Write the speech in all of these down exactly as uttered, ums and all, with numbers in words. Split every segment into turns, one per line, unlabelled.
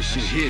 shit hit.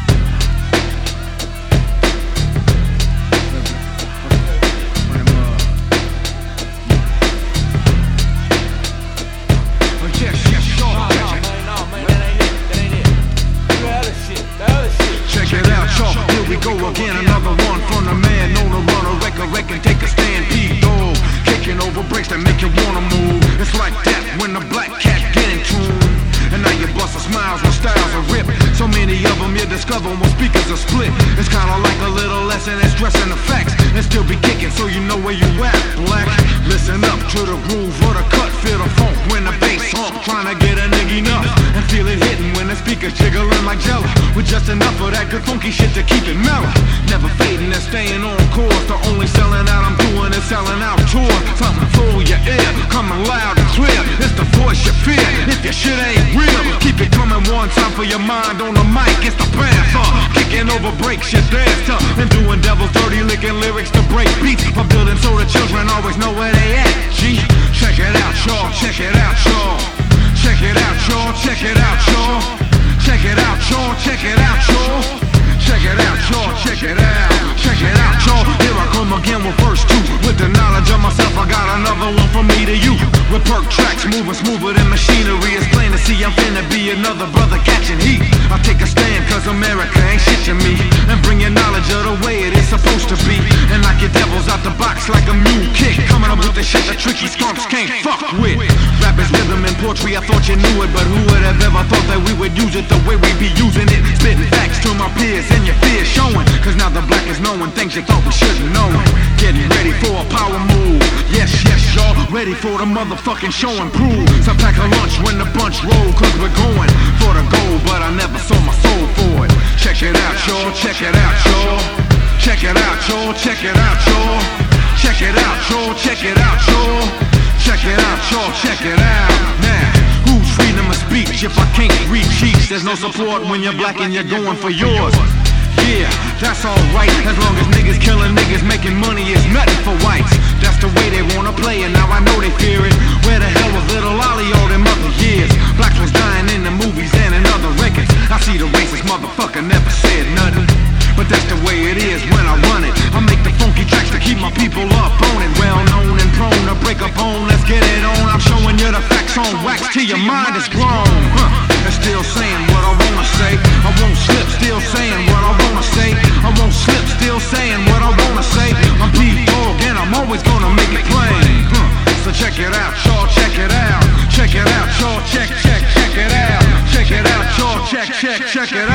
Check it out, y'all. Here we go again, another one from the man known to run a record, wreck and take a stand. P-Dog, kicking over breaks that make you wanna move. It's like that when the black cat get in tune. And now you bust smiles when styles are ripped. So many of them you discover when speakers are split. It's kinda like a little lesson in stressing the facts. And still be kicking so you know where you at, black. Listen up to the groove or the cut, feel the funk when the bass hump. Trying to get a nigga enough and feel it hitting when the speakers jiggling like jello. With just enough of that good funky shit to keep it mellow. Never fading and staying on course. The only selling out I'm doing is selling out tour. Something full your ear, coming loud and clear. It's the voice you fear. If your shit ain't real, keep it coming one time for your mind on the mic. It's the panther, kicking over breaks your dance to, and doing devil's dirty licking lyrics to break beats. For building so the children always know where they at. G, check it out, y'all. Check it out, y'all. Check it out, y'all. Check it out, y'all. Check it out, y'all. Check it out, y'all. Check it out, y'all. Check it out. Check it out, y'all. Here I come again with verse two. With the knowledge of myself, I got another one from me to you. With perk tracks moving smoother than machinery. It's plain to see I'm finna be another brother catching heat. I take a stand cause America ain't shit to me. And bring your knowledge of the way it is supposed to be. And knock your devils out the box like a mule kick. Coming up with the shit the tricky skunks can't fuck with. Rap is rhythm and poetry, I thought you knew it. But who would have ever thought that we would use it the way we be using it? Spitting facts to my peers and your fears showing. Cause now the black is knowing things you thought we shouldn't know. Getting ready for a power move. Yes, yes, y'all. Ready for the motherfucking show and prove. So pack a lunch when the bunch roll. Cause we're going for the goal. But I never sold my soul for it. Check it out, y'all. Check it out, y'all. Check it out, y'all. Check it out, y'all. Check it out, y'all. Check it out, y'all. Check it out, y'all. Check it out. Now, who's freedom of speech if I can't reach each? There's no support when you're black and you're going for yours. Yeah, that's alright, as long as niggas killing niggas making money is nothing for whites. That's the way they wanna play and now I know they fear it. Where the hell was Little Ollie all them other years? Blacks was dying in the movies and in other records. I see the racist motherfucker never said nothing. But that's the way it is when I run it. I make the funky tracks to keep my people up on it. Well known and prone to break a bone, let's get it on. I'm showing you the facts on wax till your mind is grown. Huh. And still saying what I wanna say. I won't slip, still saying what I wanna say. I won't slip, still saying what I wanna say. I'm P-Dog and I'm always gonna make it plain. Huh. So check it out, y'all, check it out. Check it out, y'all, check, check, check it out. Check it out, y'all, check, check, check it out.